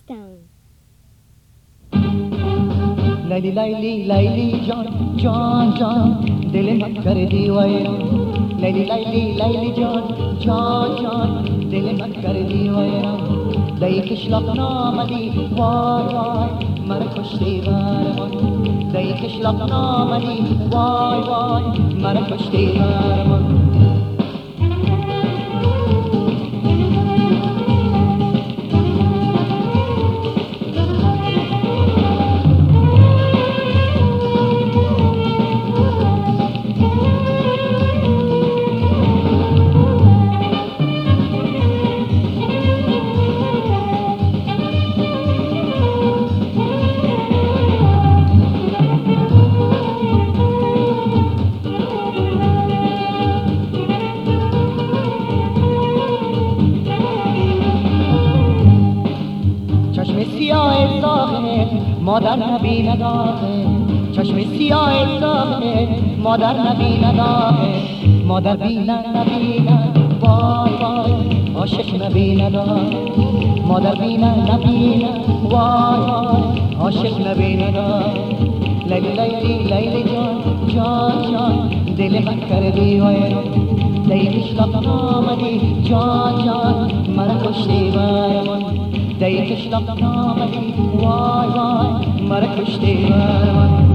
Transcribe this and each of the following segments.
Stone. لیلی لیلی لیلی جان جان جان دل من کردی ویران لیلی لیلی لیلی جان جان جان دل من کردی ویران دی کشلاق نامدی وای وای مرا کشتی برمان دی کشلاق نامدی وای وای مرا کشتی برمان سیاه زاهد مادر نبیند آخه چشم سیاه زاهد مادر نبیند آخه مادر بیند نبیند وای وای عاشق نبیند آخه مادر بیند نبیند وای وای عاشق نبیند آخه لیلی لیلی لیلی جان جان جان دل من کردی ویران دی کشلاق آمدی جان جان مرا کشتی برمان دی کشلاق آمدی وای وای مرا کشتی برمان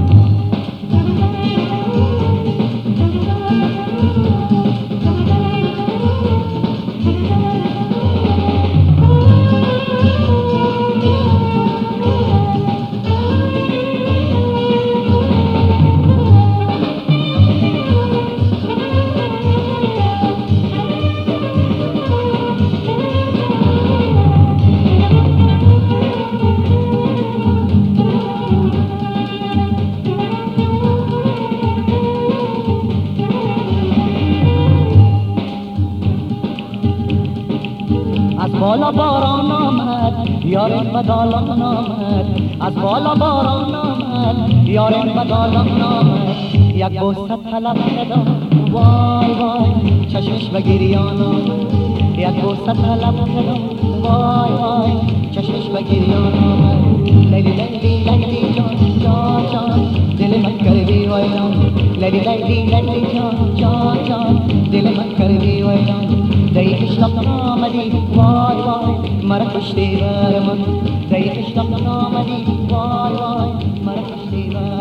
از بالا باران آمد یارم بدالان آمد از بالا باران آمد یارم بدالان آمد یک بوسه طلب نداد وای وای چشمش به گریان آمد یک بوسه طلب نداد وای وای چشمش به گریان آمد لیلی لیلی لیلی جان جان جان دل من کردی ویران لیلی لیلی لیلی جان جان جان دل من کردی ویران دی کشلاق آمدی وای وای مرا کشتی برمان دی کشلاق آمدی وای وای مرا کشتی برمان